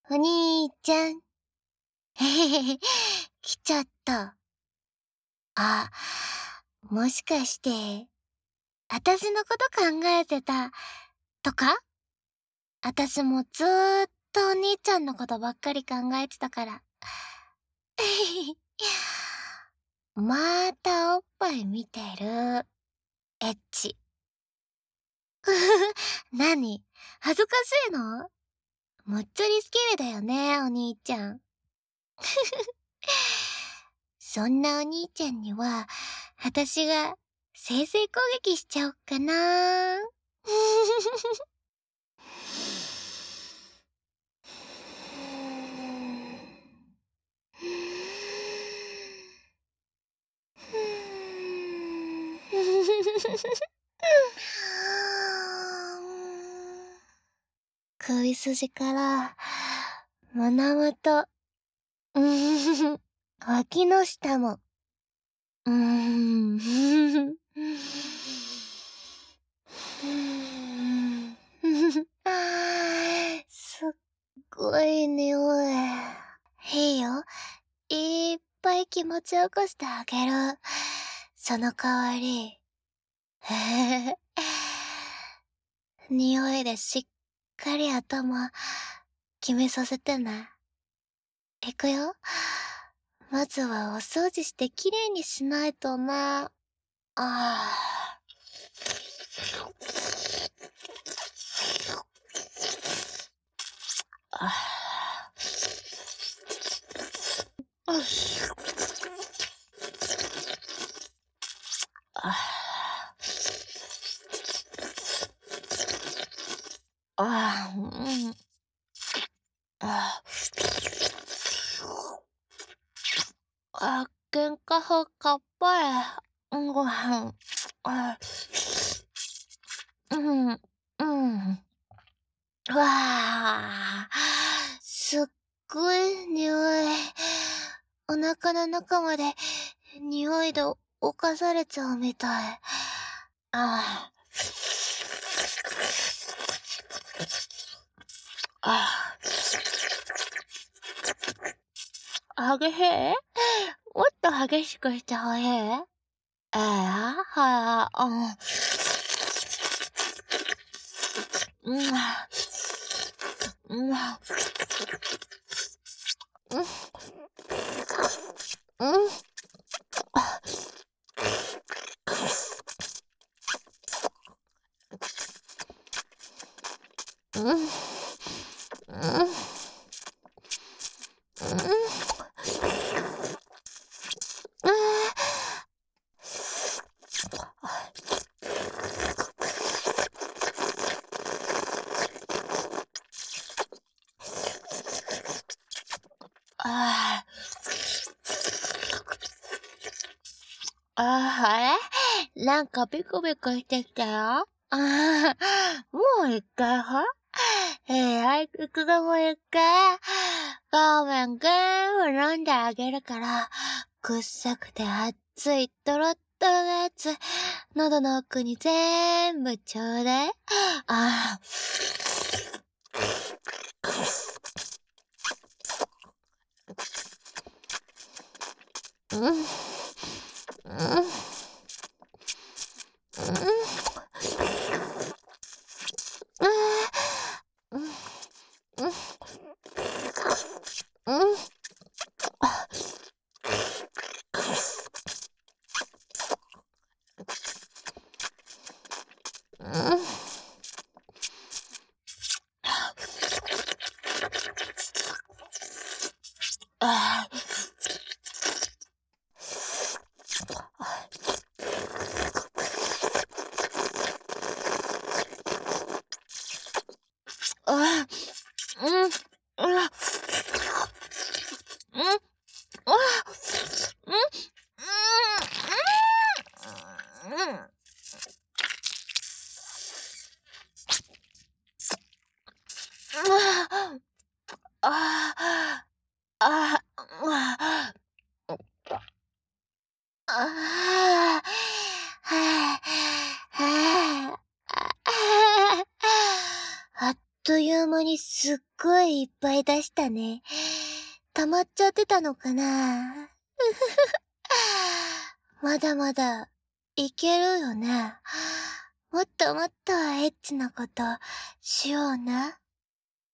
お兄ちゃん。へへへへ、来ちゃった。あ、もしかして、あたしのこと考えてた、とか？あたしもずーっとお兄ちゃんのことばっかり考えてたから。またおっぱい見てる。エッチ。なに？恥ずかしいの？むっちゃりスキルだよね、お兄ちゃん。そんなお兄ちゃんには、あたしが先制攻撃しちゃおっかな。首筋から、胸元、脇の下も、すっごい匂い。いいよ。いっぱい気持ちよくしてあげる。その代わり、匂いでしっかり頭、決めさせてね。いくよ。まずはお掃除してきれいにしないとね。ああ。喧嘩ふっかっぱい。ご飯。うん、うん。わあ、すっごい匂い。お腹の中まで匂いで侵されちゃうみたい。ああ、激しい？もっと激しくしてほしい？はい、うん。うん。うん。うん。うん。うん。うん。ああれなんかビクビクしてきたよ。もう一回ははい、いくがもう一回。ごめん、全部飲んであげるから、くっさくて熱いトロットロのやつ、喉の奥に全部ちょうだい。あうん、うん、うん、うん、うん、うん、うん。ああ、うん、うん、うん、あ、うん、うん、うん。ああ、ああ、ああ、はあ、はあ、あっとという間にすっごいいっぱい出したね。溜まっちゃってたのかな。まだまだいけるよね。もっともっとエッチなことしような。